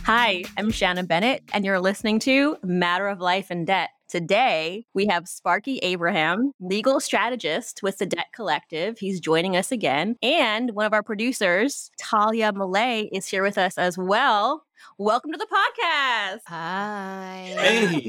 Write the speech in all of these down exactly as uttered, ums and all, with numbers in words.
Hi, I'm Shannon Bennett, and you're listening to Matter of Life and Debt. Today, we have Sparky Abraham, legal strategist with the Debt Collective. He's joining us again. And one of our producers, Talia Malay, is here with us as well. Welcome to the podcast. Hi. Hey.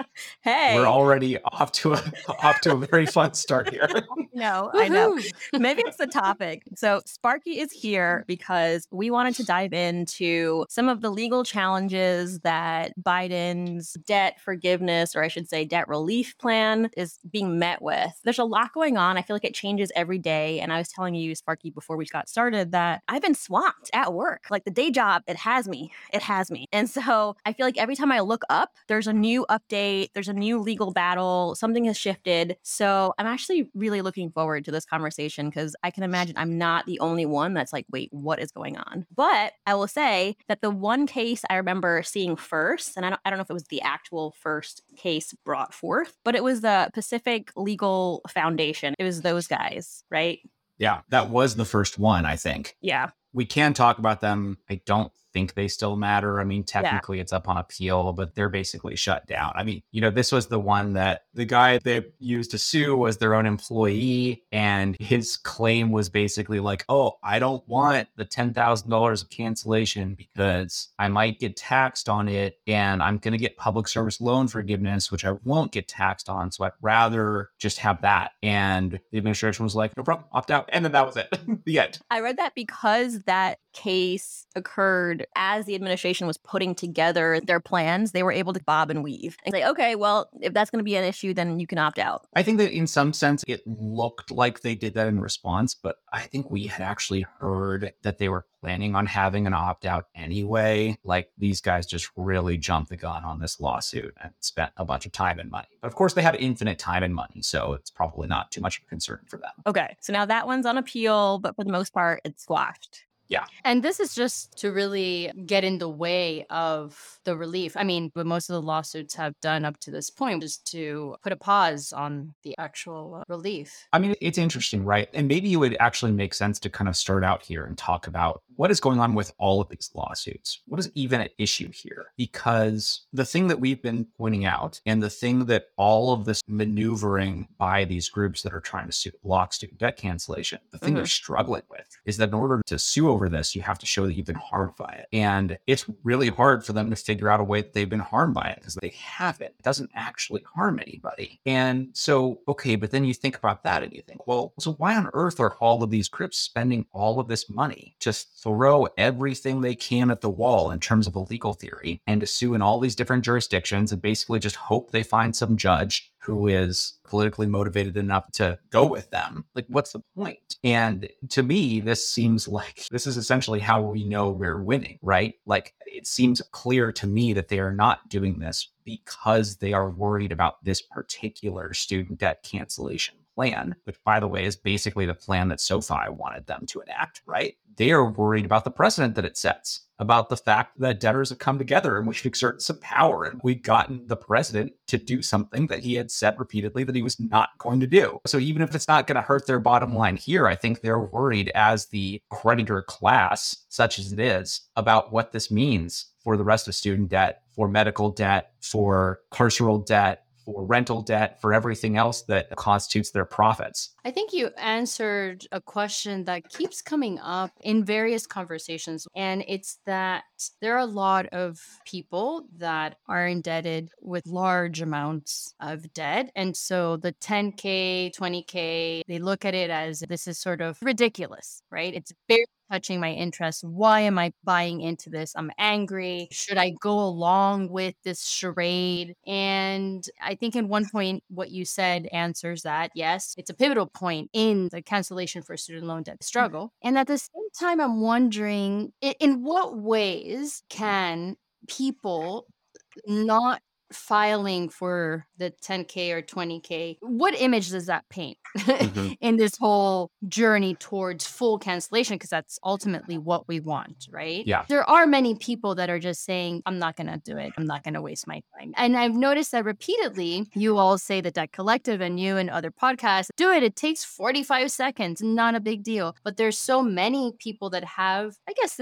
Hey. We're already off to a off to a very fun start here. No, I know. Maybe it's the topic. So Sparky is here because we wanted to dive into some of the legal challenges that Biden's debt forgiveness, or I should say debt relief plan, is being met with. There's a lot going on. I feel like it changes every day. And I was telling you, Sparky, before we got started, that I've been swamped at work. Like the day job, it has me. It has me. And so I feel like every time I look up, there's a new update, there's a new legal battle, something has shifted. So I'm actually really looking forward to this conversation because I can imagine I'm not the only one that's like, wait, what is going on? But I will say that the one case I remember seeing first, and I don't, I don't know if it was the actual first case brought forth, but it was the Pacific Legal Foundation. It was those guys, right? Yeah, that was the first one, I think. Yeah. We can talk about them. I don't think they still matter. I mean, technically yeah. it's up on appeal, but they're basically shut down. I mean, you know, this was the one that the guy they used to sue was their own employee. And his claim was basically like, oh, I don't want the ten thousand dollars of cancellation because I might get taxed on it and I'm going to get public service loan forgiveness, which I won't get taxed on. So I'd rather just have that. And the administration was like, no problem, opt out. And then that was it. The end. I read that because that case occurred as the administration was putting together their plans. They were able to bob and weave and say, okay, well, if that's going to be an issue, then you can opt out. I think that in some sense, it looked like they did that in response, but I think we had actually heard that they were planning on having an opt-out anyway. Like these guys just really jumped the gun on this lawsuit and spent a bunch of time and money. But of course, they have infinite time and money, so it's probably not too much of a concern for them. Okay, so now that one's on appeal, but for the most part, it's squashed. Yeah. And this is just to really get in the way of the relief. I mean, what most of the lawsuits have done up to this point is to put a pause on the actual uh, relief. I mean, it's interesting, right? And maybe it would actually make sense to kind of start out here and talk about what is going on with all of these lawsuits. What is even at issue here? Because the thing that we've been pointing out and the thing that all of this maneuvering by these groups that are trying to sue, block student debt cancellation, the thing mm-hmm. they're struggling with is that in order to sue over this, you have to show that you've been harmed by it. And it's really hard for them to figure out a way that they've been harmed by it because they haven't. It doesn't actually harm anybody. And so, okay, but then you think about that and you think, well, so why on earth are all of these groups spending all of this money? Just throw everything they can at the wall in terms of a legal theory and to sue in all these different jurisdictions and basically just hope they find some judge who is politically motivated enough to go with them. Like, what's the point? And to me, this seems like this is essentially how we know we're winning, right? Like, it seems clear to me that they are not doing this because they are worried about this particular student debt cancellation plan, which, by the way, is basically the plan that SoFi wanted them to enact, right? They are worried about the precedent that it sets, about the fact that debtors have come together and we've exerted some power and we've gotten the president to do something that he had said repeatedly that he was not going to do. So even if it's not going to hurt their bottom line here, I think they're worried as the creditor class, such as it is, about what this means for the rest of student debt, for medical debt, for carceral debt, for rental debt, for everything else that constitutes their profits. I think you answered a question that keeps coming up in various conversations, and it's that there are a lot of people that are indebted with large amounts of debt. And so the ten K, twenty K, they look at it as this is sort of ridiculous, right? It's very touching my interest. Why am I buying into this? I'm angry. Should I go along with this charade? And I think in one point, what you said answers that. Yes, it's a pivotal point in the cancellation for student loan debt struggle. And at the same time, I'm wondering, in, in what ways can people not filing for the ten K or twenty K, what image does that paint mm-hmm. in this whole journey towards full cancellation? Because that's ultimately what we want, right? Yeah. There are many people that are just saying, I'm not going to do it. I'm not going to waste my time. And I've noticed that repeatedly, you all say the Debt Collective and you and other podcasts, do it. It takes forty-five seconds, not a big deal. But there's so many people that have, I guess, this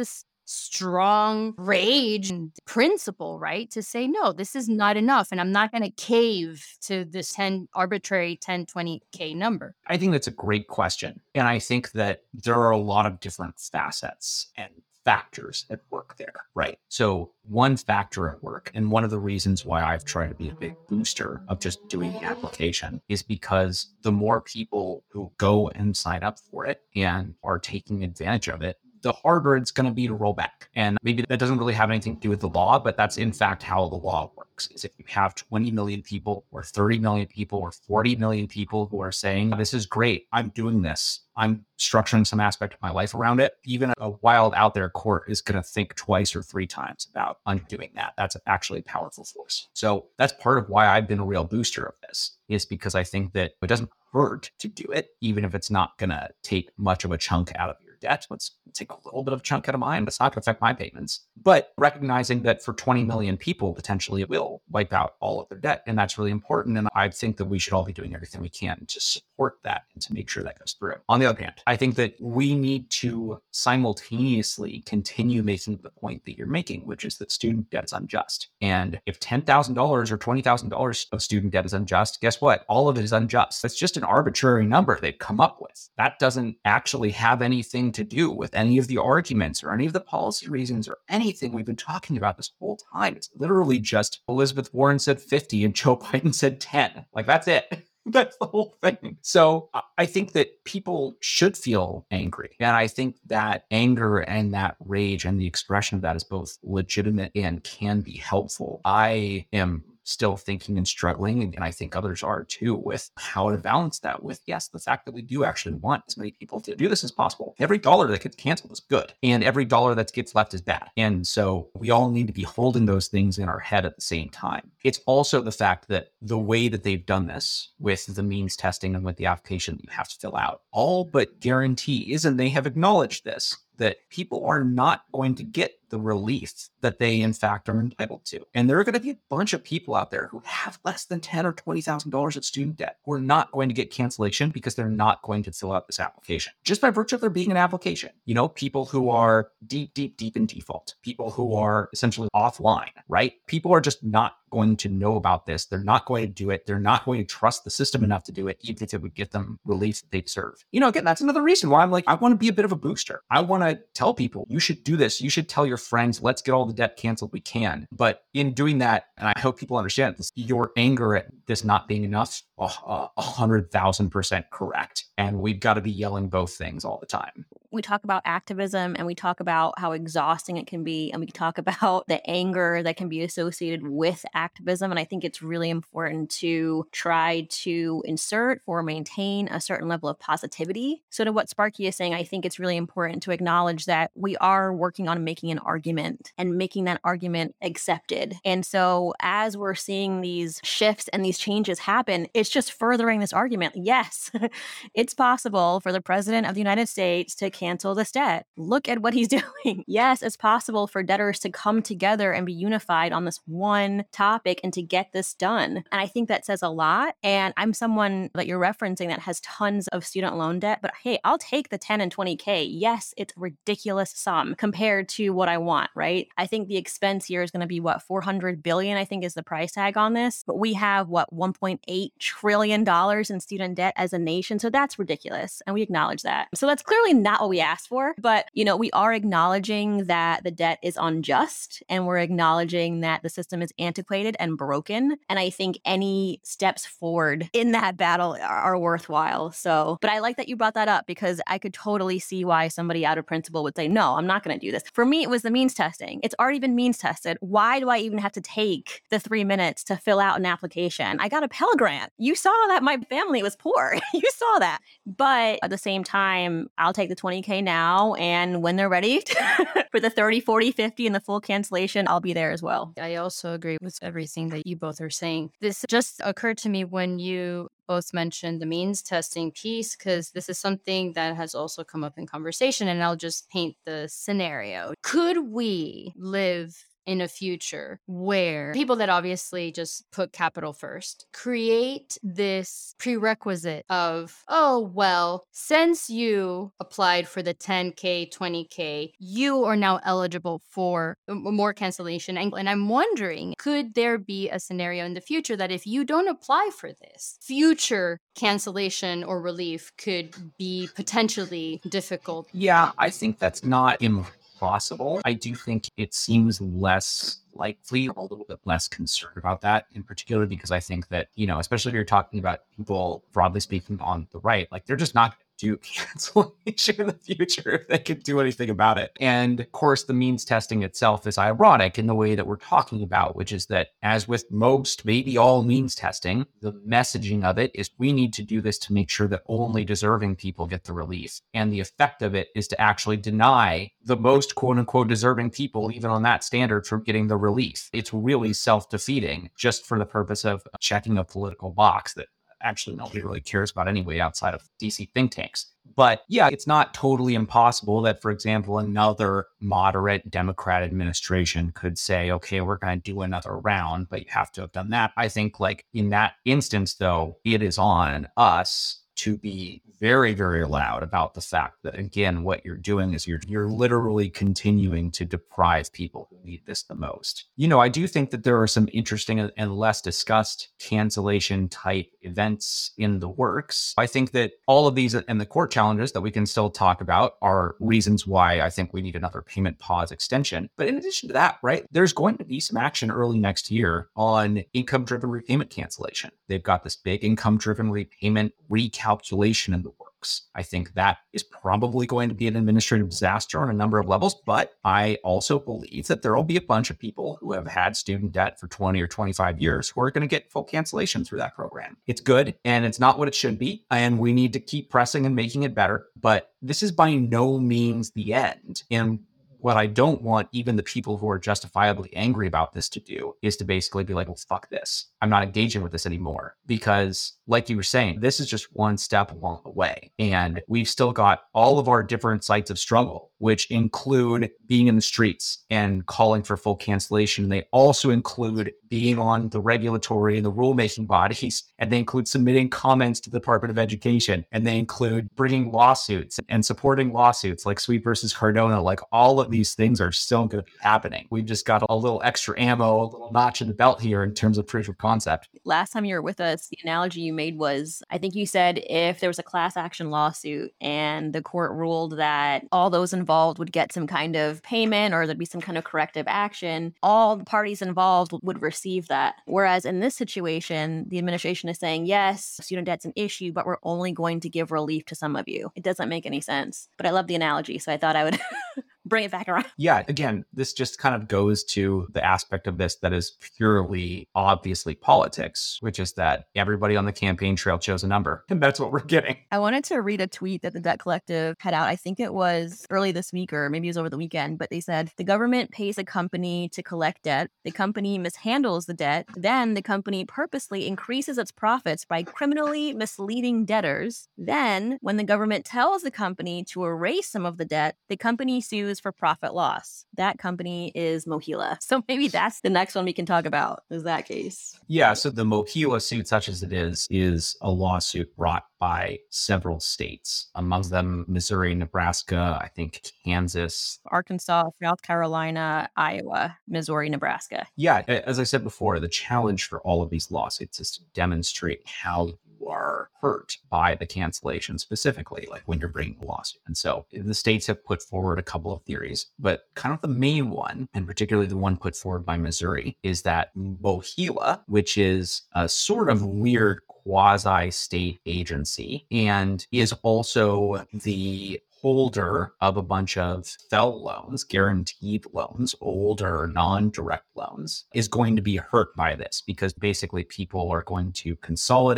strong rage and principle, right? To say, no, this is not enough. And I'm not going to cave to this ten arbitrary ten, twenty K number. I think that's a great question. And I think that there are a lot of different facets and factors at work there, right? So one factor at work, and one of the reasons why I've tried to be a big booster of just doing the application is because the more people who go and sign up for it and are taking advantage of it, the harder it's going to be to roll back. And maybe that doesn't really have anything to do with the law, but that's in fact how the law works. Is if you have twenty million people or thirty million people or forty million people who are saying, this is great, I'm doing this, I'm structuring some aspect of my life around it, even a wild out there court is going to think twice or three times about undoing that. That's actually a powerful force. So that's part of why I've been a real booster of this, is because I think that it doesn't hurt to do it, even if it's not going to take much of a chunk out of your debt. Let's take a little bit of a chunk out of mine, but it's not going to affect my payments. But recognizing that for twenty million people, potentially it will wipe out all of their debt. And that's really important. And I think that we should all be doing everything we can to support that and to make sure that goes through. On the other hand, I think that we need to simultaneously continue making the point that you're making, which is that student debt is unjust. And if ten thousand dollars or twenty thousand dollars of student debt is unjust, guess what? All of it is unjust. It's just an arbitrary number they've come up with. That doesn't actually have anything to do with any of the arguments or any of the policy reasons or anything we've been talking about this whole time. It's literally just Elizabeth Warren said fifty and Joe Biden said ten. Like, that's it. That's the whole thing. So I think that people should feel angry. And I think that anger and that rage and the expression of that is both legitimate and can be helpful. I am still thinking and struggling, and I think others are too, with how to balance that with, yes, the fact that we do actually want as many people to do this as possible. Every dollar that gets canceled is good, and every dollar that gets left is bad. And so we all need to be holding those things in our head at the same time. It's also the fact that the way that they've done this with the means testing and with the application that you have to fill out, all but guarantees, and they have acknowledged this, that people are not going to get the relief that they in fact are entitled to. And there are going to be a bunch of people out there who have less than ten thousand dollars or twenty thousand dollars in student debt who are not going to get cancellation because they're not going to fill out this application. Just by virtue of there being an application. You know, people who are deep, deep, deep in default, people who are essentially offline, right? People are just not going to know about this. They're not going to do it. They're not going to trust the system enough to do it, even if it would get them relief that they deserve. You know, again, that's another reason why I'm like, I want to be a bit of a booster. I want to tell people, you should do this. You should tell your friends, let's get all the debt canceled we can. But in doing that, and I hope people understand this, your anger at this not being enough, a hundred thousand percent correct. And we've got to be yelling both things all the time. We talk about activism and we talk about how exhausting it can be. And we talk about the anger that can be associated with activism. And I think it's really important to try to insert or maintain a certain level of positivity. So to what Sparky is saying, I think it's really important to acknowledge that we are working on making an argument and making that argument accepted. And so as we're seeing these shifts and these changes happen, it's just furthering this argument. Yes, it's possible for the president of the United States to cancel this debt. Look at what he's doing. Yes, it's possible for debtors to come together and be unified on this one topic and to get this done. And I think that says a lot. And I'm someone that you're referencing that has tons of student loan debt, but hey, I'll take the ten and twenty K. Yes, it's a ridiculous sum compared to what I want, right? I think the expense here is going to be what, four hundred billion, I think is the price tag on this. But we have what, one point eight trillion dollars in student debt as a nation. So that's ridiculous. And we acknowledge that. So that's clearly not what we asked for, but you know, we are acknowledging that the debt is unjust and we're acknowledging that the system is antiquated and broken. And I think any steps forward in that battle are, are worthwhile. So, but I like that you brought that up because I could totally see why somebody out of principle would say, no, I'm not going to do this. For me, it was the means testing. It's already been means tested. Why do I even have to take the three minutes to fill out an application? I got a Pell Grant. You saw that my family was poor. You saw that. But at the same time, I'll take the twenty K now. And when they're ready for the thirty, forty, fifty and the full cancellation, I'll be there as well. I also agree with everything that you both are saying. This just occurred to me when you both mentioned the means testing piece, because this is something that has also come up in conversation. And I'll just paint the scenario. Could we live in a future where people that obviously just put capital first create this prerequisite of, oh, well, since you applied for the ten K, twenty K, you are now eligible for more cancellation. And, and I'm wondering, could there be a scenario in the future that if you don't apply for this, future cancellation or relief could be potentially difficult? Yeah, I think that's not impossible. I do think it seems less likely, or a little bit less concerned about that in particular, because I think that, you know, especially if you're talking about people broadly speaking on the right, like they're just not do cancellation in the future if they could do anything about it. And of course, the means testing itself is ironic in the way that we're talking about, which is that as with most, maybe all means testing, the messaging of it is we need to do this to make sure that only deserving people get the relief. And the effect of it is to actually deny the most quote unquote deserving people, even on that standard, from getting the relief. It's really self-defeating just for the purpose of checking a political box that actually nobody really cares about anyway outside of D C think tanks. But yeah, it's not totally impossible that, for example, another moderate Democrat administration could say, okay, we're going to do another round, but you have to have done that. I think like in that instance, though, it is on us to be very, very loud about the fact that, again, what you're doing is you're you're literally continuing to deprive people who need this the most. You know, I do think that there are some interesting and less discussed cancellation type events in the works. I think that all of these and the court challenges that we can still talk about are reasons why I think we need another payment pause extension. But in addition to that, right, there's going to be some action early next year on income-driven repayment cancellation. They've got this big income-driven repayment recalculation in the works. I think that is probably going to be an administrative disaster on a number of levels, but I also believe that there will be a bunch of people who have had student debt for twenty or twenty-five years who are going to get full cancellation through that program. It's good, and it's not what it should be, and we need to keep pressing and making it better, but this is by no means the end. And what I don't want even the people who are justifiably angry about this to do is to basically be like, well, fuck this. I'm not engaging with this anymore. Because like you were saying, this is just one step along the way. And we've still got all of our different sites of struggle, which include being in the streets and calling for full cancellation. They also include being on the regulatory and the rulemaking bodies. And they include submitting comments to the Department of Education. And they include bringing lawsuits and supporting lawsuits like Sweet versus Cardona. Like all of these things are still going to be happening. We've just got a little extra ammo, a little notch in the belt here in terms of proof of concept. Last time you were with us, the analogy you made was, I think you said if there was a class action lawsuit and the court ruled that all those involved would get some kind of payment or there'd be some kind of corrective action, all the parties involved would receive that. Whereas in this situation, the administration is saying, yes, student debt's an issue, but we're only going to give relief to some of you. It doesn't make any sense. But I love the analogy, so I thought I would bring it back around. Yeah, again, this just kind of goes to the aspect of this that is purely obviously politics, which is that everybody on the campaign trail chose a number, and that's what we're getting. I wanted to read a tweet that the Debt Collective had out. I think it was early this week, or maybe it was over the weekend, but they said the government pays a company to collect debt. The company mishandles the debt. Then the company purposely increases its profits by criminally misleading debtors. Then, when the government tells the company to erase some of the debt, the company sues for profit loss. That company is Mohila. So maybe that's the next one we can talk about, is that case. Yeah, so the Mohila suit, such as it is, is a lawsuit brought by several states, among them Missouri, Nebraska, I think Kansas, Arkansas, South Carolina, Iowa, Missouri, Nebraska. Yeah, as I said before, the challenge for all of these lawsuits is to demonstrate how you are hurt by the cancellation specifically, like when you're bringing a lawsuit. And so the states have put forward a couple of theories, but kind of the main one, and particularly the one put forward by Missouri, is that Mohila, which is a sort of weird quasi-state agency and is also the holder of a bunch of F E L loans, guaranteed loans, older non-direct loans, is going to be hurt by this because basically people are going to consolidate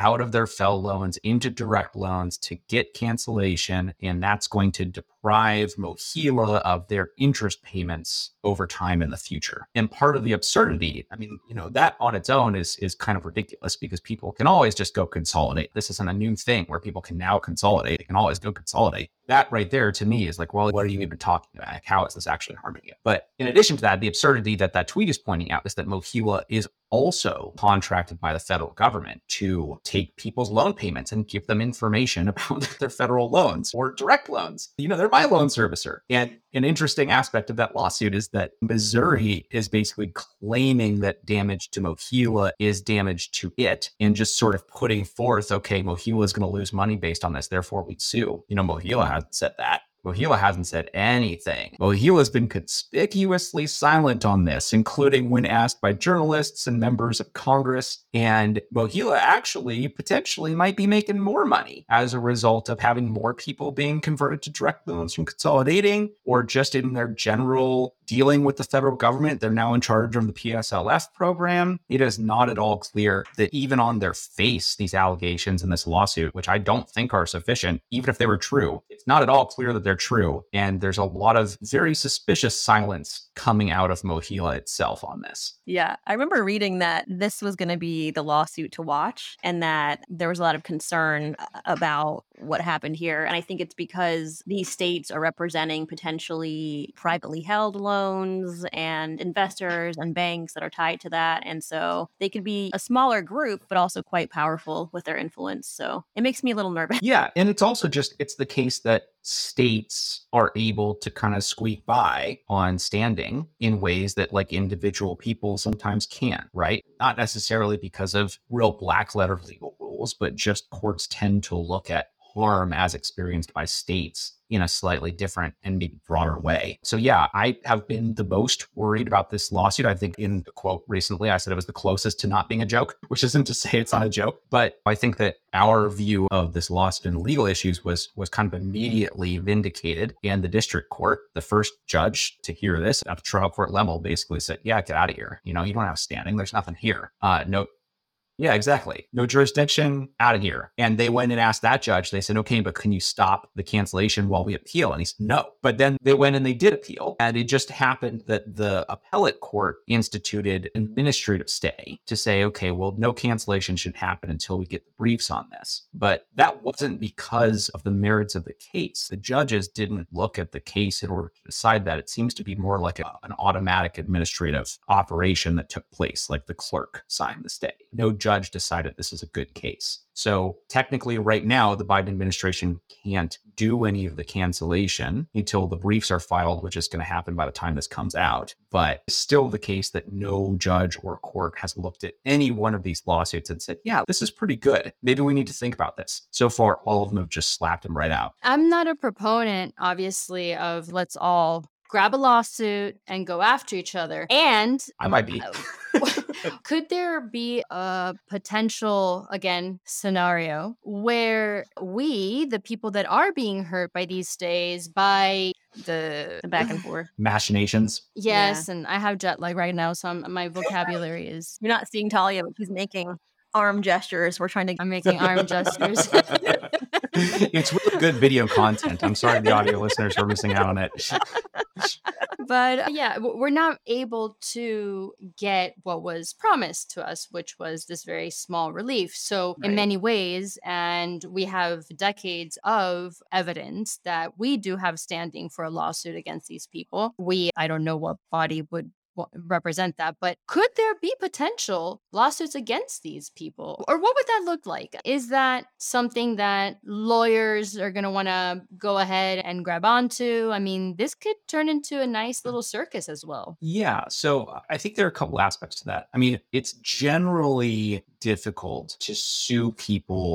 out of their F E L loans into direct loans to get cancellation. And that's going to deprive MOHELA of their interest payments over time in the future. And part of the absurdity, I mean, you know, that on its own is, is kind of ridiculous because people can always just go consolidate. This isn't a new thing where people can now consolidate. They can always go consolidate. That right there to me is like, well, what are you even talking about? Like, how is this actually harming you? But in addition to that, the absurdity that that tweet is pointing out is that MOHELA is also contracted by the federal government to take people's loan payments and give them information about their federal loans or direct loans. You know, they're my loan servicer. And an interesting aspect of that lawsuit is that Missouri is basically claiming that damage to MOHELA is damage to it and just sort of putting forth, okay, MOHELA is going to lose money based on this, therefore we sue. You know, MOHELA hasn't said that. MOHELA hasn't said anything. MOHELA has been conspicuously silent on this, including when asked by journalists and members of Congress. And MOHELA actually potentially might be making more money as a result of having more people being converted to direct loans from consolidating, or just in their general dealing with the federal government. They're now in charge of the P S L F program. It is not at all clear that even on their face, these allegations in this lawsuit, which I don't think are sufficient, even if they were true, it's not at all clear that they're true. And there's a lot of very suspicious silence coming out of MOHELA itself on this. Yeah, I remember reading that this was going to be the lawsuit to watch and that there was a lot of concern about what happened here. And I think it's because these states are representing potentially privately held loans and investors and banks that are tied to that. And so they could be a smaller group, but also quite powerful with their influence. So it makes me a little nervous. Yeah. And it's also just, it's the case that states are able to kind of squeak by on standing in ways that like individual people sometimes can't, right? Not necessarily because of real black letter legal rules, but just courts tend to look at harm as experienced by states in a slightly different and maybe broader way. So yeah, I have been the most worried about this lawsuit. I think in the quote recently, I said it was the closest to not being a joke, which isn't to say it's not a joke, but I think that our view of this lawsuit and legal issues was was kind of immediately vindicated. And the district court, the first judge to hear this at the trial court level, basically said, yeah, get out of here. You know, you don't have standing. There's nothing here. Uh, no, Yeah, exactly. No jurisdiction, out of here. And they went and asked that judge, they said, okay, but can you stop the cancellation while we appeal? And he said, no. But then they went and they did appeal. And it just happened that the appellate court instituted an administrative stay to say, okay, well, no cancellation should happen until we get the briefs on this. But that wasn't because of the merits of the case. The judges didn't look at the case in order to decide that. It seems to be more like a, an automatic administrative operation that took place, like the clerk signed the stay. No judge decided this is a good case. So technically right now, the Biden administration can't do any of the cancellation until the briefs are filed, which is going to happen by the time this comes out. But it's still the case that no judge or court has looked at any one of these lawsuits and said, yeah, this is pretty good. Maybe we need to think about this. So far, all of them have just slapped them right out. I'm not a proponent, obviously, of let's all grab a lawsuit and go after each other. And I might be. Could there be a potential, again, scenario where we, the people that are being hurt by these stays, by the, the back and forth machinations? Yes, yeah. And I have jet lag right now, so I'm, my vocabulary is... You're not seeing Talia, but she's making arm gestures. We're trying to... I'm making arm gestures. It's really good video content. I'm sorry the audio listeners are missing out on it. But uh, yeah, we're not able to get what was promised to us, which was this very small relief. So right. In many ways, and we have decades of evidence that we do have standing for a lawsuit against these people. We, I don't know what body would represent that, but could there be potential lawsuits against these people? Or what would that look like? Is that something that lawyers are going to want to go ahead and grab onto? I mean, this could turn into a nice little circus as well. Yeah. So I think there are a couple aspects to that. I mean, it's generally difficult to sue people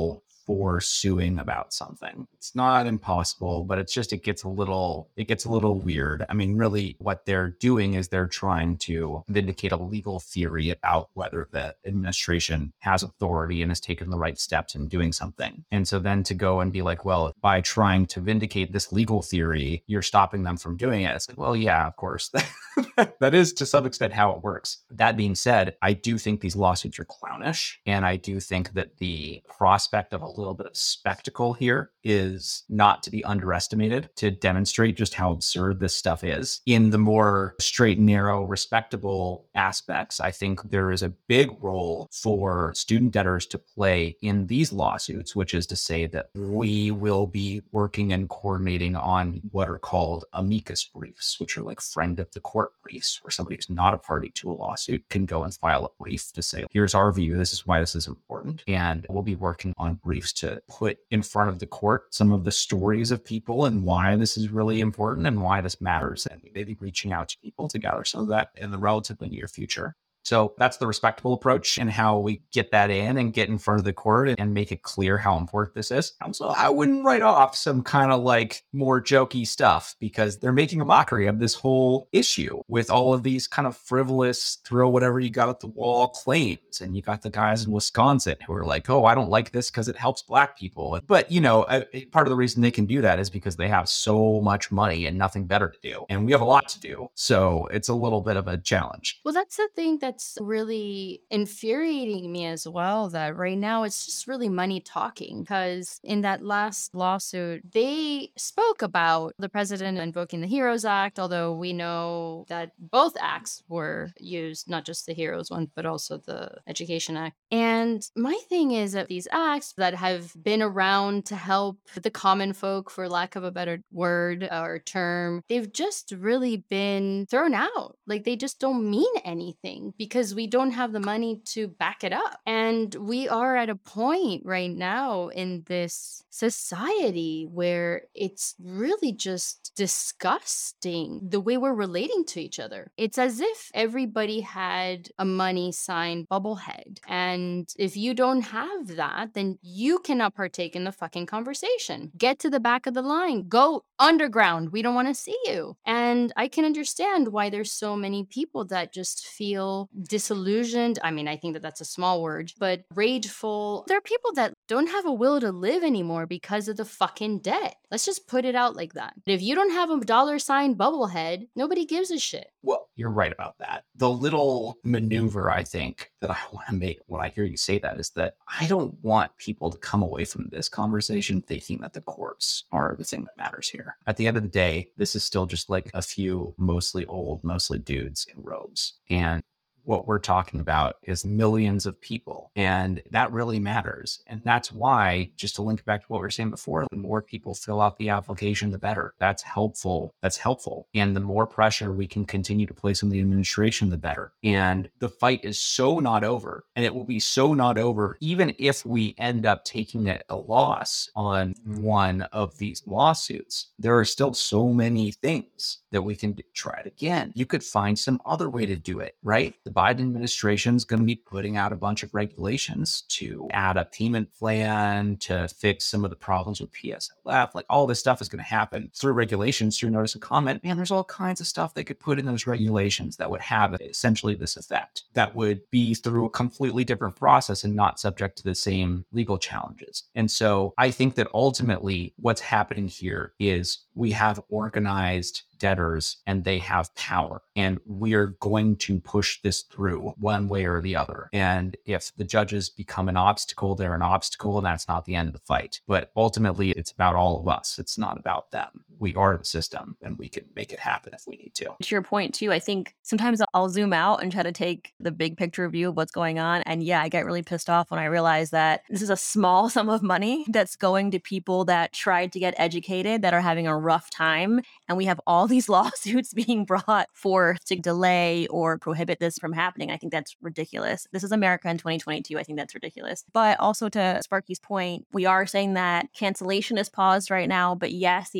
for suing about something. It's not impossible, but it's just, it gets a little, it gets a little weird. I mean, really what they're doing is they're trying to vindicate a legal theory about whether the administration has authority and has taken the right steps in doing something. And so then to go and be like, well, by trying to vindicate this legal theory, you're stopping them from doing it. It's like, well, yeah, of course. That is to some extent how it works. That being said, I do think these lawsuits are clownish. And I do think that the prospect of a little bit of spectacle here is not to be underestimated to demonstrate just how absurd this stuff is. In the more straight, narrow, respectable aspects, I think there is a big role for student debtors to play in these lawsuits, which is to say that we will be working and coordinating on what are called amicus briefs, which are like friend of the court briefs, where somebody who's not a party to a lawsuit can go and file a brief to say, here's our view, this is why this is important. And we'll be working on briefs to put in front of the court some of the stories of people and why this is really important and why this matters. And maybe reaching out to people to gather some of that in the relatively near future. So that's the respectable approach and how we get that in and get in front of the court and make it clear how important this is. Also, I wouldn't write off some kind of like more jokey stuff because they're making a mockery of this whole issue with all of these kind of frivolous, throw whatever you got at the wall claims. And you got the guys in Wisconsin who are like, oh, I don't like this because it helps Black people. But, you know, a, a part of the reason they can do that is because they have so much money and nothing better to do. And we have a lot to do. So it's a little bit of a challenge. Well, that's the thing that It's really infuriating me as well, that right now it's just really money talking, because in that last lawsuit, they spoke about the president invoking the HEROES Act, although we know that both acts were used, not just the HEROES one, but also the Education Act. And my thing is that these acts that have been around to help the common folk, for lack of a better word or term, they've just really been thrown out. Like they just don't mean anything, because we don't have the money to back it up. And we are at a point right now in this society where it's really just disgusting the way we're relating to each other. It's as if everybody had a money sign bubblehead. And if you don't have that, then you cannot partake in the fucking conversation. Get to the back of the line. Go underground. We don't want to see you. And I can understand why there's so many people that just feel disillusioned. I mean, I think that that's a small word, but rageful. There are people that don't have a will to live anymore because of the fucking debt. Let's just put it out like that. If you don't have a dollar sign bubblehead, nobody gives a shit. Well, you're right about that. The little maneuver I think that I want to make when I hear you say that is that I don't want people to come away from this conversation thinking that the courts are the thing that matters here. At the end of the day, this is still just like a few mostly old, mostly dudes in robes. And what we're talking about is millions of people, and that really matters. And that's why, just to link back to what we were saying before, the more people fill out the application, the better. That's helpful. That's helpful. And the more pressure we can continue to place on the administration, the better. And the fight is so not over, and it will be so not over, even if we end up taking a, a loss on one of these lawsuits. There are still so many things that we can try it again. You could find some other way to do it, right? The Biden administration is going to be putting out a bunch of regulations to add a payment plan, to fix some of the problems with P S L F. Like all this stuff is going to happen through regulations, through notice and comment. Man, there's all kinds of stuff they could put in those regulations that would have essentially this effect. That would be through a completely different process and not subject to the same legal challenges. And so I think that ultimately what's happening here is we have organized debtors and they have power, and we're going to push this through one way or the other. And if the judges become an obstacle, they're an obstacle, and that's not the end of the fight. But ultimately, it's about all of us. It's not about them. We are the system, and we can make it happen if we need to. To your point, too, I think sometimes I'll zoom out and try to take the big picture view of what's going on. And yeah, I get really pissed off when I realize that this is a small sum of money that's going to people that tried to get educated, that are having a rough time. And we have all these lawsuits being brought forth to delay or prohibit this from happening. I think that's ridiculous. This is America in twenty twenty-two. I think that's ridiculous. But also to Sparky's point, we are saying that cancellation is paused right now. But yes, the application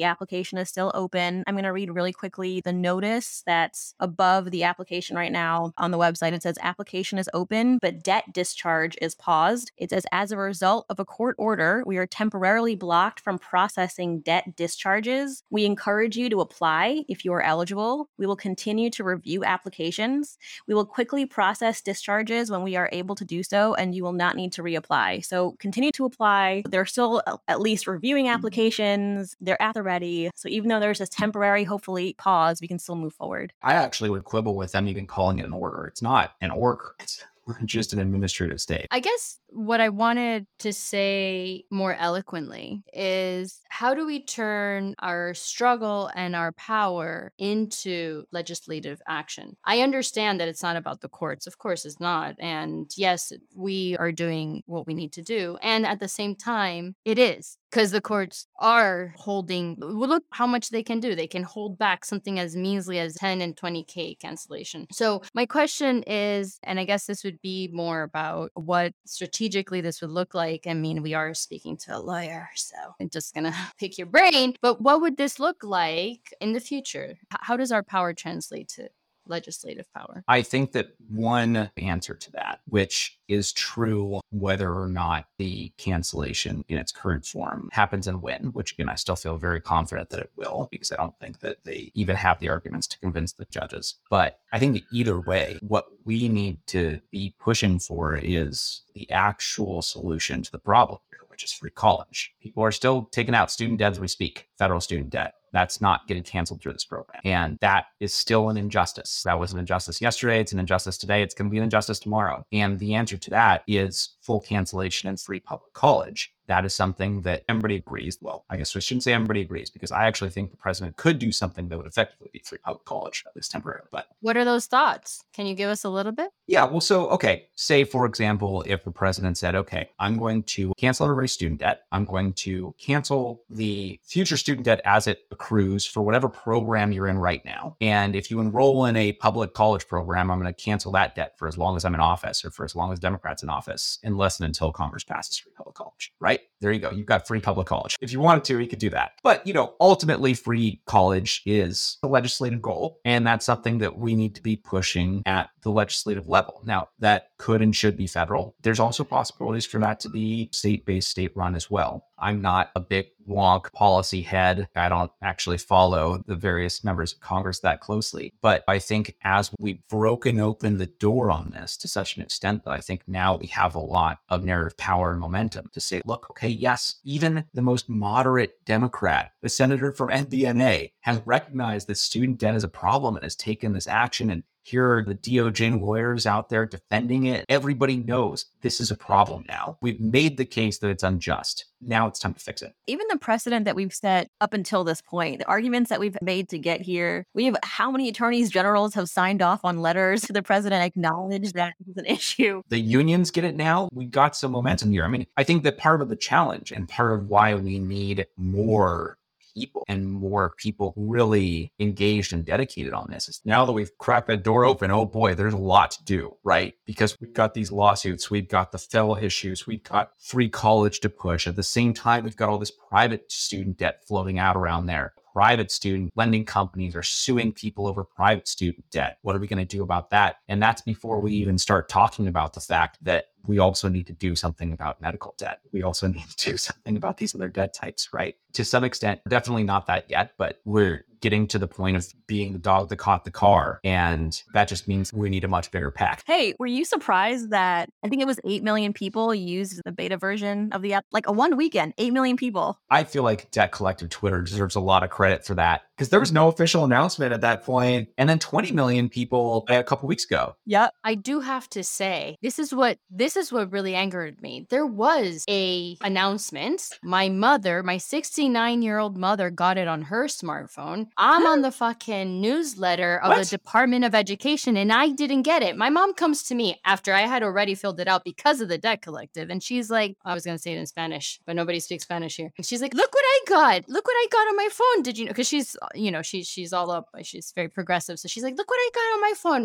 application is still open. I'm going to read really quickly the notice that's above the application right now on the website. It says application is open, but debt discharge is paused. It says as a result of a court order, we are temporarily blocked from processing debt discharges. We encourage you to apply if you are eligible. We will continue to review applications. We will quickly process discharges when we are able to do so, and you will not need to reapply. So continue to apply. They're still at least reviewing applications. They're at the ready. So even though there's this temporary, hopefully, pause, we can still move forward. I actually would quibble with them even calling it an order. It's not an order. It's just an administrative state. I guess what I wanted to say more eloquently is how do we turn our struggle and our power into legislative action? I understand that it's not about the courts. Of course it's not. And yes, we are doing what we need to do. And at the same time, it is. Because the courts are holding, well, look how much they can do. They can hold back something as measly as ten and twenty K cancellation. So my question is, and I guess this would be more about what strategically this would look like. I mean, we are speaking to a lawyer, so I'm just going to pick your brain. But what would this look like in the future? H- How does our power translate to legislative power? I think that one answer to that, which is true whether or not the cancellation in its current form happens and when, which again, I still feel very confident that it will, because I don't think that they even have the arguments to convince the judges. But I think that either way, what we need to be pushing for is the actual solution to the problem here, which is free college. People are still taking out student debt as we speak, federal student debt. That's not getting canceled through this program. And that is still an injustice. That was an injustice yesterday. It's an injustice today. It's going to be an injustice tomorrow. And the answer to that is full cancellation and free public college. That is something that everybody agrees. Well, I guess I shouldn't say everybody agrees, because I actually think the president could do something that would effectively be free public college, at least temporarily. But What are those thoughts? Can you give us a little bit? yeah, well, so, okay, say, for example, if the president said, okay, I'm going to cancel everybody's student debt. I'm going to cancel the future student debt as it accrues for whatever program you're in right now. And if you enroll in a public college program, I'm going to cancel that debt for as long as I'm in office, or for as long as Democrats in office, unless and until Congress passes free public college, right? There you go. You've got free public college. If you wanted to, you could do that. But, you know, ultimately free college is a legislative goal. And that's something that we need to be pushing at the legislative level. Now, that could and should be federal. There's also possibilities for that to be state-based, state-run as well. I'm not a big wonk policy head. I don't actually follow the various members of Congress that closely. But I think as we've broken open the door on this to such an extent that I think now we have a lot of narrative power and momentum to say, look, okay, yes, even the most moderate Democrat, the senator from N B N A, has recognized that student debt is a problem and has taken this action. And here are the D O J lawyers out there defending it. Everybody knows this is a problem now. We've made the case that it's unjust. Now it's time to fix it. Even the precedent that we've set up until this point, the arguments that we've made to get here, we have how many attorneys generals have signed off on letters to the president acknowledge that it's an issue. The unions get it now. We got some momentum here. I mean, I think that part of the challenge and part of why we need more people and more people really engaged and dedicated on this is now that we've cracked that door open, oh boy, there's a lot to do, right? Because we've got these lawsuits, we've got the F E L issues, we've got free college to push. At the same time, we've got all this private student debt floating out around there. Private student lending companies are suing people over private student debt. What are we going to do about that? And that's before we even start talking about the fact that we also need to do something about medical debt. We also need to do something about these other debt types, right? To some extent, definitely not that yet, but we're getting to the point of being the dog that caught the car. And that just means we need a much bigger pack. Hey, were you surprised that I think it was eight million people used the beta version of the app? Like a one weekend, eight million people. I feel like Debt Collective Twitter deserves a lot of credit for that, because there was no official announcement at that point. And then twenty million people a couple weeks ago. Yep. I do have to say, this is what this is what really angered me. There was a announcement. My mother, my sixty-nine-year-old mother got it on her smartphone. I'm on the fucking newsletter of What? the Department of Education, and I didn't get it. My mom comes to me after I had already filled it out because of the Debt Collective, and she's like, I was going to say it in Spanish, but nobody speaks Spanish here. And she's like, look what I got. Look what I got on my phone. Did you know? Because she's, you know, she's she's all up. She's very progressive. So she's like, look what I got on my phone.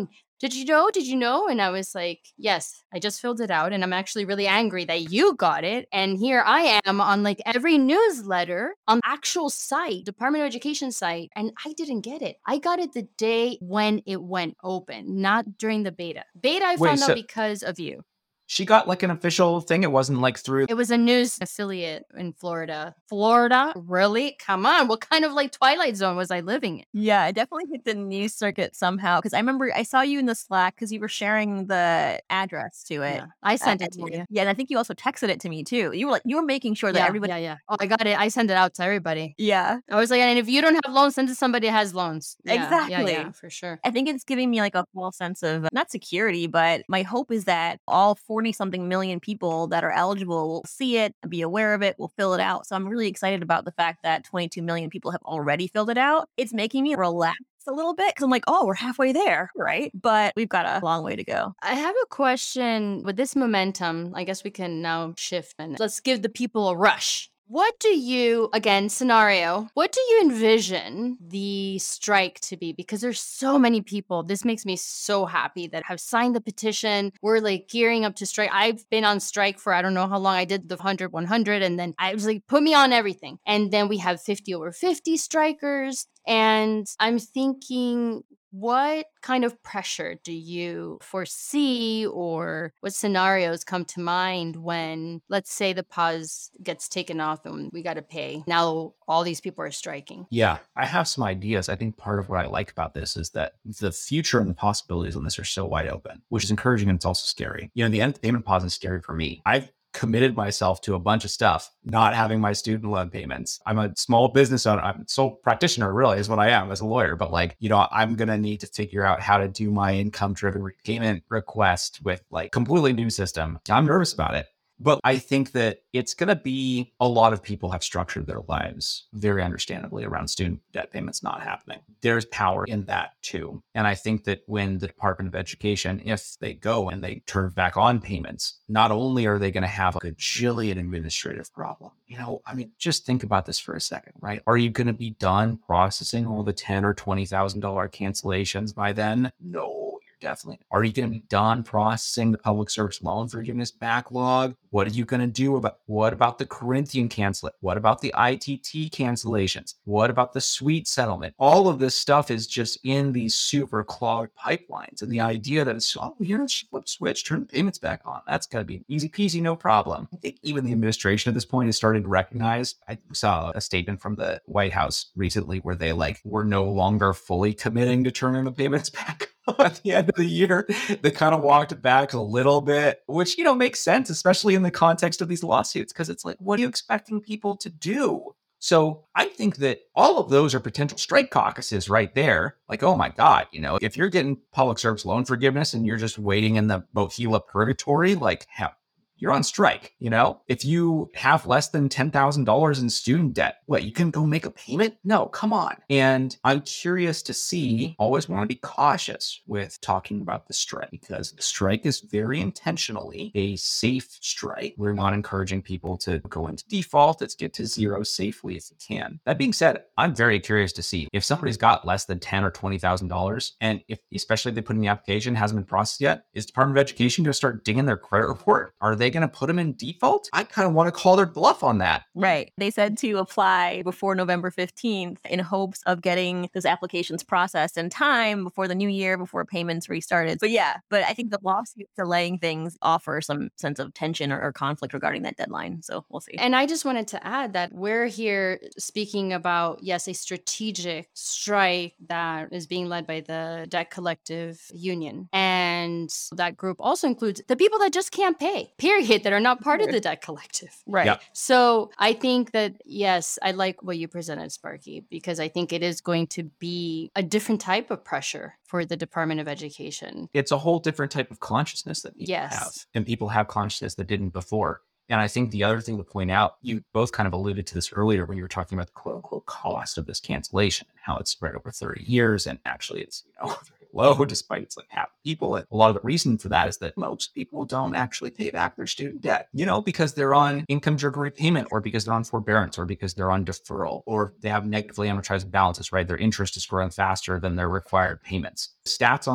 did you know? Did you know? And I was like, yes, I just filled it out. And I'm actually really angry that you got it. And here I am on like every newsletter on actual site, Department of Education site. And I didn't get it. I got it the day when it went open, not during the beta. Beta I Wait, found so- out because of you. She got like an official thing. It wasn't like through. It was a news affiliate in Florida. Florida? Really? Come on. What kind of like Twilight Zone was I living in? Yeah, I definitely hit the news circuit somehow because I remember I saw you in the Slack because you were sharing the address to it. Yeah, I sent Uh, it to you. Yeah, and I think you also texted it to me too. You were like, you were making sure that Yeah, everybody. yeah, yeah. Oh, I got it. I sent it out to everybody. Yeah, I was like, and if you don't have loans, send it to somebody that has loans. Yeah, Yeah, Exactly. yeah, for sure. I think it's giving me like a false sense of not security, but my hope is that all forty something million people that are eligible will see it, be aware of it, will fill it out. So I'm really excited about the fact that twenty-two million people have already filled it out. It's making me relax a little bit because I'm like, oh, we're halfway there, right? But we've got a long way to go. I have a question with this momentum. I guess we can now shift and let's give the people a rush. What do you, again, scenario, what do you envision the strike to be? Because there's so many people. This makes me so happy that have signed the petition. We're like gearing up to strike. I've been on strike for I don't know how long. I did the one hundred, one hundred, and then I was like, put me on everything. And then we have fifty over fifty strikers. And I'm thinking, what kind of pressure do you foresee or what scenarios come to mind when, let's say, the pause gets taken off and we got to pay? Now all these people are striking. Yeah, I have some ideas. I think part of what I like about this is that the future and the possibilities on this are so wide open, which is encouraging and it's also scary. You know, the end of the payment pause is scary for me. I've committed myself to a bunch of stuff, not having my student loan payments. I'm a small business owner. I'm a sole practitioner, really, is what I am as a lawyer. But like, you know, I'm going to need to figure out how to do my income driven repayment request with like completely new system. I'm nervous about it. But I think that it's going to be a lot of people have structured their lives very understandably around student debt payments not happening. There's power in that too. And I think that when the Department of Education, if they go and they turn back on payments, not only are they going to have a gajillion administrative problem, you know, I mean, just think about this for a second, right? Are you going to be done processing all the ten or twenty thousand dollars cancellations by then? No. Definitely. Are you going to be done processing the public service loan forgiveness backlog? What are you going to do about, what about the Corinthian cancellation? What about the I T T cancellations? What about the sweet settlement? All of this stuff is just in these super clogged pipelines. And the idea that it's, oh, you're going to flip switch, turn the payments back on. That's going to be easy peasy, no problem. I think even the administration at this point is starting to recognize. I saw a statement from the White House recently where they like, we're no longer fully committing to turning the payments back at the end of the year. They kind of walked back a little bit, which, you know, makes sense, especially in the context of these lawsuits, because it's like, what are you expecting people to do? So I think that all of those are potential strike caucuses right there. Like, oh my God, you know, if you're getting public service loan forgiveness and you're just waiting in the Bohila purgatory, like, hell, you're on strike. You know, if you have less than ten thousand dollars in student debt, what, you can go make a payment? No, come on. And I'm curious to see, always want to be cautious with talking about the strike, because the strike is very intentionally a safe strike. We're not encouraging people to go into default. Let's get to zero safely if you can. That being said, I'm very curious to see if somebody's got less than ten or twenty thousand dollars, and if, especially if they put in the application, hasn't been processed yet, is Department of Education going to start digging their credit report? Are they going to put them in default? I kind of want to call their bluff on that. Right. They said to apply before November fifteenth in hopes of getting those applications processed in time before the new year, before payments restarted. But yeah, but I think the lawsuit delaying things offer some sense of tension or, or conflict regarding that deadline. So we'll see. And I just wanted to add that we're here speaking about, yes, a strategic strike that is being led by the Debt Collective Union. And that group also includes the people that just can't pay, period, that are not part of the Debt Collective. Right. Yeah. So I think that, yes, I like what you presented, Sparky, because I think it is going to be a different type of pressure for the Department of Education. It's a whole different type of consciousness that people Yes. have, and people have consciousness that didn't before. And I think the other thing to point out, you both kind of alluded to this earlier when you were talking about the quote unquote cost of this cancellation and how it's spread over thirty years. And actually it's, you know, very low despite it's like half people. And a lot of the reason for that is that most people don't actually pay back their student debt, you know, because they're on income driven repayment, or because they're on forbearance, or because they're on deferral, or they have negatively amortized balances, right? Their interest is growing faster than their required payments. Stats on this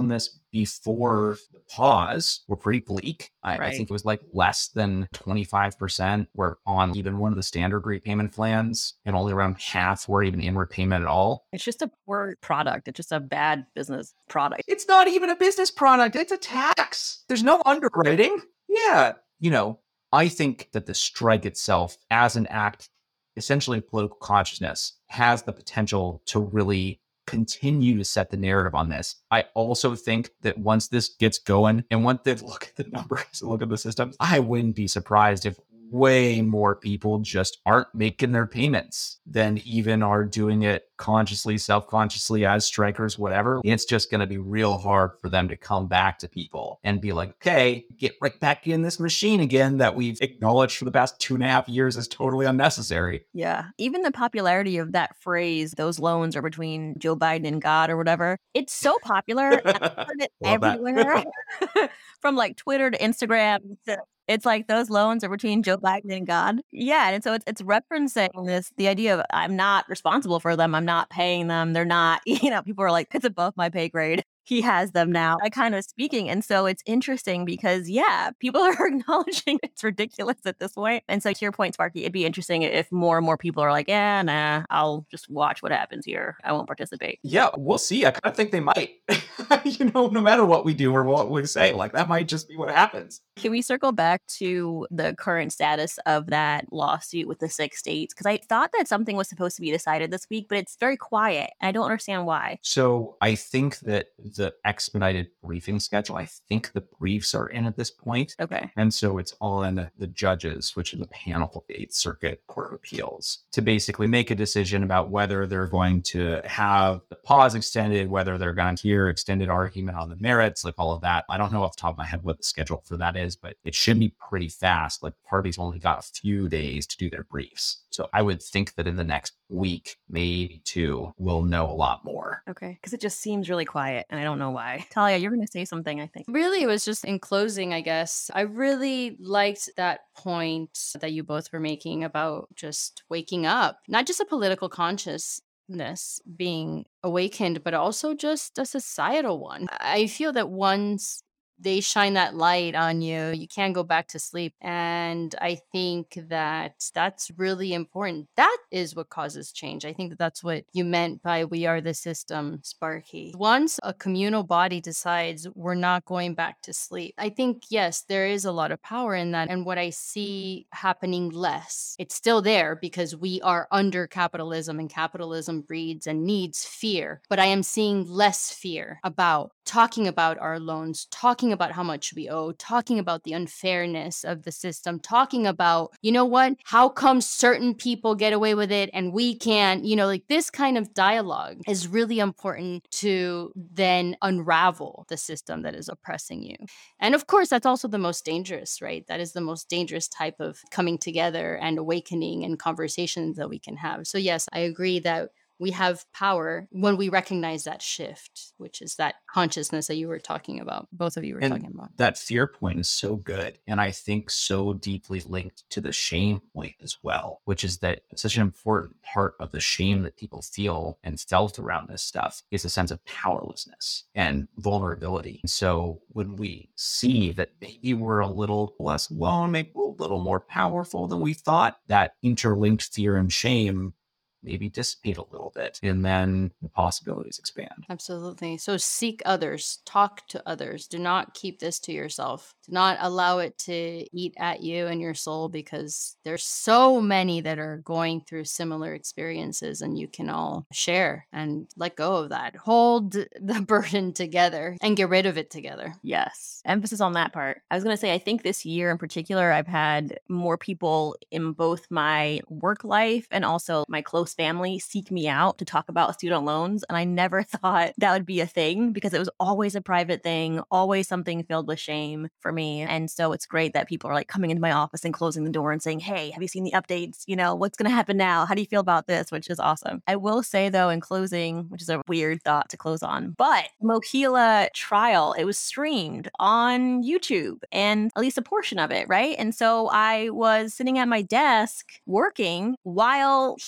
before the pause were pretty bleak. I, Right. I think it was like less than twenty-five percent were on even one of the standard repayment plans, and only around half were even in repayment at all. It's just a poor product. It's just a bad business product. It's not even a business product. It's a tax. There's no underwriting. Yeah. You know, I think that the strike itself as an act, essentially of political consciousness, has the potential to really continue to set the narrative on this. I also think that once this gets going and once they look at the numbers and look at the systems, I wouldn't be surprised if way more people just aren't making their payments than even are doing it consciously, self-consciously as strikers, whatever. It's just going to be real hard for them to come back to people and be like, okay, get right back in this machine again that we've acknowledged for the past two and a half years is totally unnecessary. Yeah. Even the popularity of that phrase, those loans are between Joe Biden and God or whatever, it's so popular. I've heard it Love that. everywhere. From like Twitter to Instagram. To, it's like those loans are between Joe Biden and God. Yeah. And so it's, it's referencing this, the idea of I'm not responsible for them. I'm not paying them. They're not, you know, people are like, it's above my pay grade. He has them now, I kind of speaking. And so it's interesting because, yeah, people are acknowledging it's ridiculous at this point. And so to your point, Sparky, it'd be interesting if more and more people are like, yeah, nah, I'll just watch what happens here. I won't participate. Yeah, we'll see. I kind of think they might. You know, no matter what we do or what we say, like that might just be what happens. Can we circle back to the current status of that lawsuit with the six states? Because I thought that something was supposed to be decided this week, but it's very quiet. I don't understand why. So I think that the expedited briefing schedule, I think the briefs are in at this point. Okay. And so it's on the judges, which is the panel of the Eighth Circuit Court of Appeals, to basically make a decision about whether they're going to have the pause extended, whether they're going to hear extended argument on the merits, like all of that. I don't know off the top of my head what the schedule for that is, but it should be pretty fast. Like parties only got a few days to do their briefs. So I would think that in the next week, maybe two, we'll know a lot more. Okay. Because it just seems really quiet and I don't know why. Talia, you're going to say something, I think. Really, it was just in closing, I guess. I really liked that point that you both were making about just waking up, not just a political consciousness being awakened, but also just a societal one. I feel that once they shine that light on you, you can't go back to sleep. And I think that that's really important. That is what causes change. I think that that's what you meant by we are the system, Sparky. Once a communal body decides we're not going back to sleep, I think, yes, there is a lot of power in that. And what I see happening less, it's still there because we are under capitalism and capitalism breeds and needs fear. But I am seeing less fear about talking about our loans, talking about how much we owe, talking about the unfairness of the system, talking about, you know what, how come certain people get away with it and we can't, you know, like this kind of dialogue is really important to then unravel the system that is oppressing you. And of course, that's also the most dangerous, right? That is the most dangerous type of coming together and awakening and conversations that we can have. So yes, I agree that we have power when we recognize that shift, which is that consciousness that you were talking about. Both of you were and talking about. That fear point is so good. And I think so deeply linked to the shame point as well, which is that such an important part of the shame that people feel and felt around this stuff is a sense of powerlessness and vulnerability. And so when we see that maybe we're a little less alone, maybe we're a little more powerful than we thought, that interlinked fear and shame maybe dissipate a little bit, and then the possibilities expand. Absolutely. So seek others, talk to others. Do not keep this to yourself. Do not allow it to eat at you and your soul, because there's so many that are going through similar experiences, and you can all share and let go of that. Hold the burden together and get rid of it together. Yes. Emphasis on that part. I was going to say, I think this year in particular, I've had more people in both my work life and also my close family seek me out to talk about student loans. And I never thought that would be a thing because it was always a private thing, always something filled with shame for me. And so it's great that people are like coming into my office and closing the door and saying, hey, have you seen the updates? You know, what's going to happen now? How do you feel about this? Which is awesome. I will say though, in closing, which is a weird thought to close on, but Mohila trial, it was streamed on YouTube and at least a portion of it, right? And so I was sitting at my desk working while hearing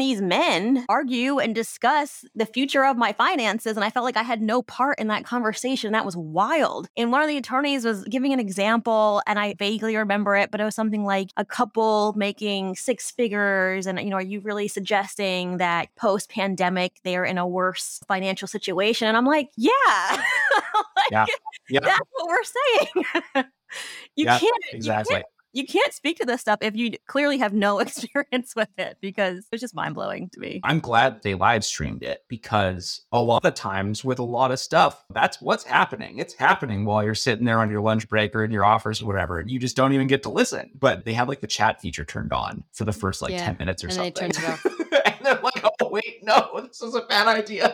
these men argue and discuss the future of my finances. And I felt like I had no part in that conversation. That was wild. And one of the attorneys was giving an example, and I vaguely remember it, but it was something like a couple making six figures. And, you know, are you really suggesting that post-pandemic they're in a worse financial situation? And I'm like, yeah, like, Yeah. Yeah. that's what we're saying. you Yeah, can't exactly. You can't, you can't speak to this stuff if you clearly have no experience with it, because it's just mind blowing to me. I'm glad they live streamed it, because a lot of times with a lot of stuff, that's what's happening. It's happening while you're sitting there on your lunch break or in your office or whatever, and you just don't even get to listen. But they have like the chat feature turned on for the first like Yeah, ten minutes or and something. they turned it off. And they're like, oh, wait, no, this is a bad idea.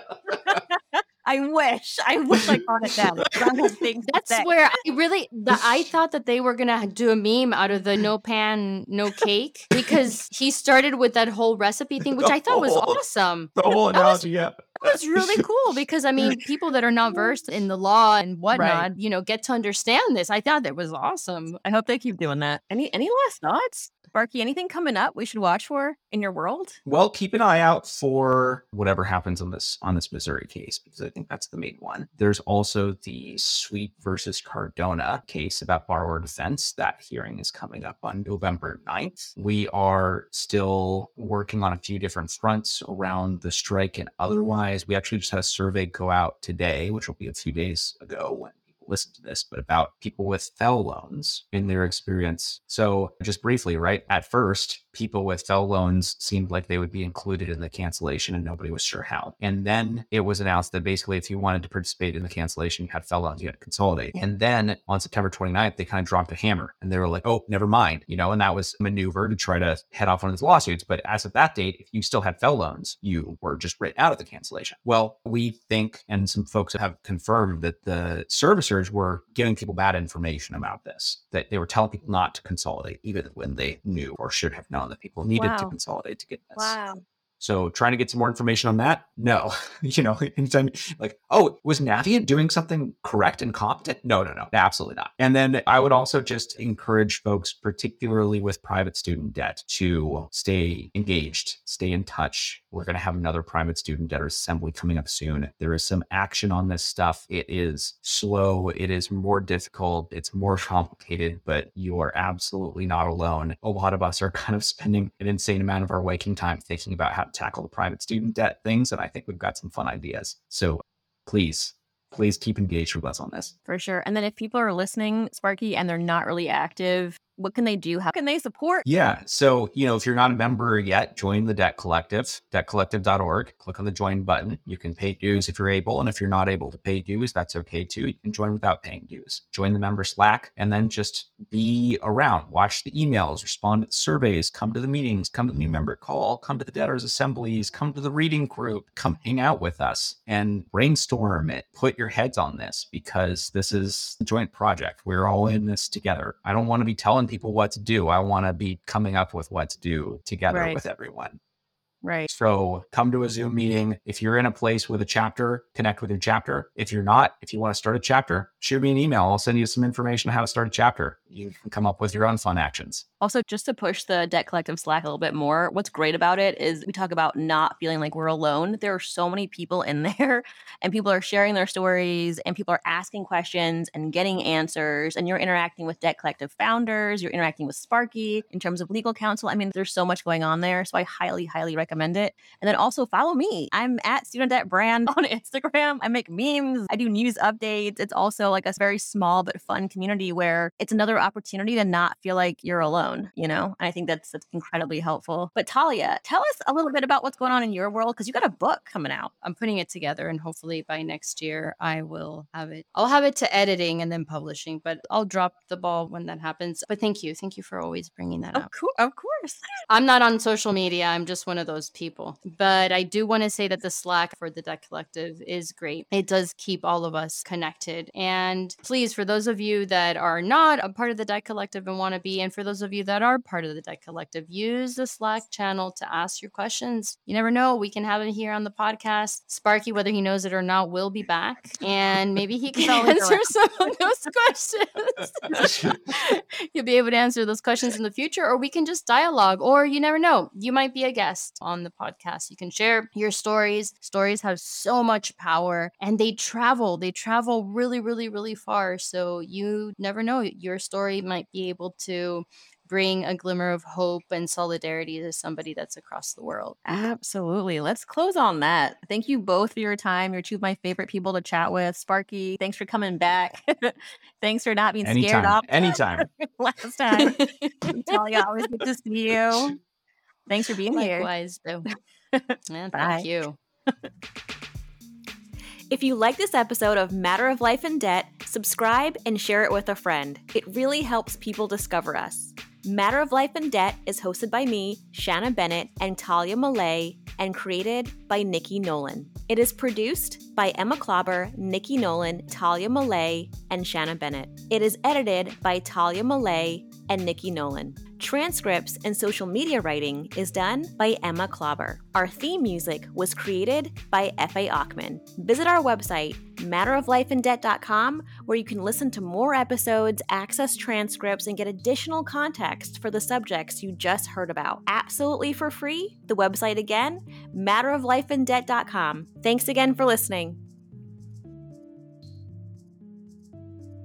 I wish. I wish I caught it then. Things to That's say. where I really, the, I thought that they were going to do a meme out of the no pan, no cake, because he started with that whole recipe thing, which I thought was whole- awesome. The whole That was- analogy, yeah. It was really cool because, I mean, people that are not versed in the law and whatnot, you know, get to understand this. I thought that was awesome. I hope they keep doing that. Any any last thoughts? Sparky, anything coming up we should watch for in your world? Well, keep an eye out for whatever happens on this on this Missouri case, because I think that's the main one. There's also the Sweet versus Cardona case about borrower defense. That hearing is coming up on November ninth. We are still working on a few different fronts around the strike and otherwise. We actually just had a survey go out today, which will be a few days ago when people listen to this, but about people with F E L loans in their experience. So just briefly, right? At first, people with F E L loans seemed like they would be included in the cancellation and nobody was sure how. And then it was announced that basically if you wanted to participate in the cancellation, you had F E L loans, you had to consolidate. And then on September twenty-ninth, they kind of dropped a hammer and they were like, oh, never mind, you know, and that was a maneuver to try to head off one of these lawsuits. But as of that date, if you still had F E L loans, you were just written out of the cancellation. Well, we think, and some folks have confirmed, that the servicers were giving people bad information about this, that they were telling people not to consolidate, even when they knew or should have known that people needed Wow. to consolidate to get this. Wow. So trying to get some more information on that? No. you know, anytime like, oh, was Navient doing something correct and competent? No, no, no, absolutely not. And then I would also just encourage folks, particularly with private student debt, to stay engaged, stay in touch. We're going to have another private student debtor assembly coming up soon. There is some action on this stuff. It is slow. It is more difficult. It's more complicated, but you are absolutely not alone. A lot of us are kind of spending an insane amount of our waking time thinking about how to tackle the private student debt things. And I think we've got some fun ideas. So please, please keep engaged with us on this. For sure. And then if people are listening, Sparky, and they're not really active, what can they do? How can they support? Yeah. So, you know, if you're not a member yet, join the Debt Collective, debt collective dot org. Click on the join button. You can pay dues if you're able. And if you're not able to pay dues, that's okay too. You can join without paying dues. Join the member Slack and then just be around. Watch the emails, respond to the surveys, come to the meetings, come to the new member call, come to the debtors assemblies, come to the reading group, come hang out with us and brainstorm it. Put your heads on this, because this is a joint project. We're all in this together. I don't want to be telling people what to do. I want to be coming up with what to do together Right. with everyone. Right. So come to a Zoom meeting. If you're in a place with a chapter, connect with your chapter. If you're not, if you want to start a chapter, shoot me an email. I'll send you some information on how to start a chapter. You can come up with your own fun actions. Also, just to push the Debt Collective Slack a little bit more, what's great about it is we talk about not feeling like we're alone. There are so many people in there, and people are sharing their stories, and people are asking questions and getting answers, and you're interacting with Debt Collective founders, you're interacting with Sparky in terms of legal counsel. I mean, there's so much going on there, so I highly, highly recommend it. And then also follow me. I'm at Student Debt Brand on Instagram. I make memes. I do news updates. It's also like a very small but fun community where it's another opportunity to not feel like you're alone, you know? And I think that's, that's incredibly helpful. But Talia, tell us a little bit about what's going on in your world, because you got a book coming out. I'm putting it together, and hopefully by next year I will have it. I'll have it to editing and then publishing, but I'll drop the ball when that happens. But thank you. Thank you for always bringing that Of, up. cour- of course. I'm not on social media. I'm just one of those people. But I do want to say that the Slack for the Debt Collective is great. It does keep all of us connected. And please, for those of you that are not a part of the Debt Collective and want to be, and for those of you that are part of the Debt Collective, use the Slack channel to ask your questions. You never know. We can have it here on the podcast. Sparky, whether he knows it or not, will be back. And maybe he can Probably answer correct. some of those questions. You'll be able to answer those questions in the future, or we can just dialogue, or you never know, you might be a guest on the podcast. You can share your stories. Stories have so much power, and they travel. They travel really, really, really far. So you never know. Your story might be able to bring a glimmer of hope and solidarity to somebody that's across the world. Absolutely. Let's close on that. Thank you both for your time. You're two of my favorite people to chat with. Sparky, thanks for coming back. Thanks for not being Anytime. scared off Anytime. last time. Talia, always good to see you. Thanks for being Likewise, here. Likewise, Man, thank you. If you like this episode of Matter of Life and Debt, subscribe and share it with a friend. It really helps people discover us. Matter of Life and Debt is hosted by me, Shanna Bennett, and Talia Malay, and created by Nikki Nolan. It is produced by Emma Klauber, Nikki Nolan, Talia Malay, and Shanna Bennett. It is edited by Talia Malay and Nikki Nolan. Transcripts and social media writing is done by Emma Klauber. Our theme music was created by F A Achman. Visit our website, matter of life and debt dot com, where you can listen to more episodes, access transcripts, and get additional context for the subjects you just heard about. Absolutely for free. The website again, matter of life and debt dot com. Thanks again for listening.